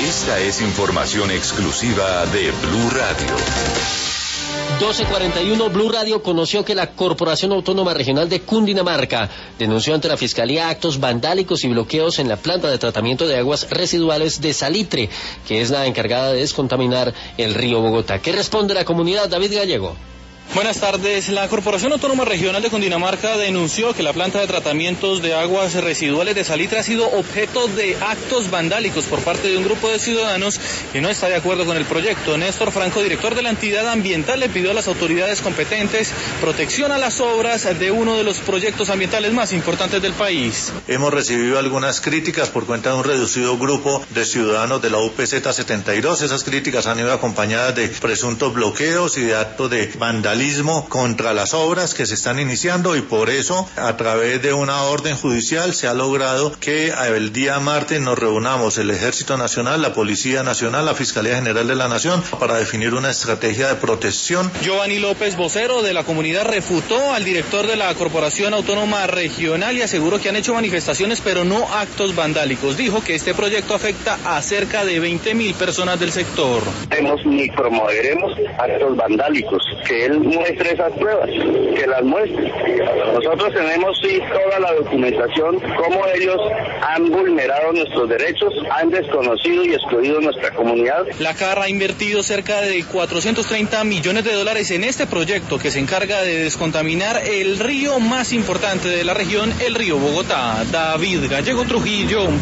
Esta es información exclusiva de Blue Radio. 12:41, Blue Radio conoció que la Corporación Autónoma Regional de Cundinamarca denunció ante la Fiscalía actos vandálicos y bloqueos en la planta de tratamiento de aguas residuales de Salitre, que es la encargada de descontaminar el río Bogotá. ¿Qué responde la comunidad? David Gallego. Buenas tardes. La Corporación Autónoma Regional de Cundinamarca denunció que la planta de tratamientos de aguas residuales de Salitre ha sido objeto de actos vandálicos por parte de un grupo de ciudadanos que no está de acuerdo con el proyecto. Néstor Franco, director de la entidad ambiental, le pidió a las autoridades competentes protección a las obras de uno de los proyectos ambientales más importantes del país. Hemos recibido algunas críticas por cuenta de un reducido grupo de ciudadanos de la UPZ 72. Esas críticas han ido acompañadas de presuntos bloqueos y de actos de vandalismo contra las obras que se están iniciando, y por eso a través de una orden judicial se ha logrado que el día martes nos reunamos el Ejército Nacional, la Policía Nacional, la Fiscalía General de la Nación para definir una estrategia de protección. Giovanni López, vocero de la comunidad, refutó al director de la Corporación Autónoma Regional y aseguró que han hecho manifestaciones pero no actos vandálicos. Dijo que este proyecto afecta a cerca de 20.000 personas del sector. Ni promoveremos actos vandálicos, que él muestre esas pruebas, que las muestre. Nosotros tenemos sí toda la documentación, cómo ellos han vulnerado nuestros derechos, han desconocido y excluido nuestra comunidad. La CAR ha invertido cerca de $430 millones en este proyecto que se encarga de descontaminar el río más importante de la región, el río Bogotá. David Gallego Trujillo.